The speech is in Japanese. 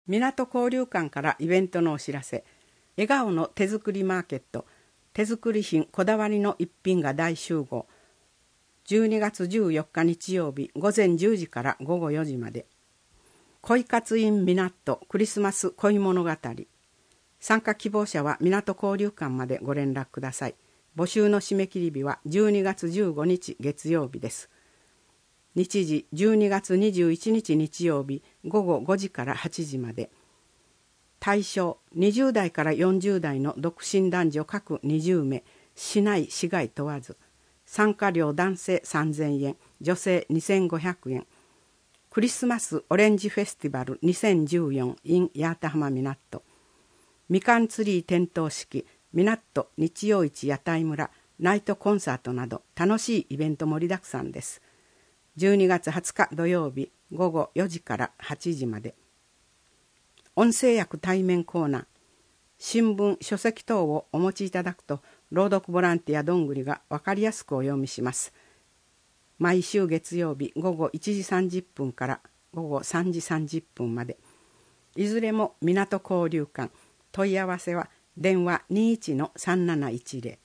港交流館からイベントのお知らせ。笑顔の手作りマーケット、手作り品こだわりの一品が大集合。12月14日日曜日午前10時から午後4時まで。恋活 in 港クリスマス恋物語。参加希望者は港交流館までご連絡ください。募集の締め切り日は12月15日月曜日です。日時12月21日日曜日午後5時から8時まで。対象20代から40代の独身男女各20名、市内市外問わず。参加料男性3000円、女性2500円。クリスマスオレンジフェスティバル2014 in 八幡浜港。みかんツリー点灯式、港日曜市屋台村、ナイトコンサートなど楽しいイベント盛りだくさんです。12月20日土曜日午後4時から8時まで。音声訳対面コーナー。新聞、書籍等をお持ちいただくと、朗読ボランティアどんぐりが分かりやすくお読みします。毎週月曜日午後1時30分から午後3時30分まで。いずれも港交流館。問い合わせは電話 21-3710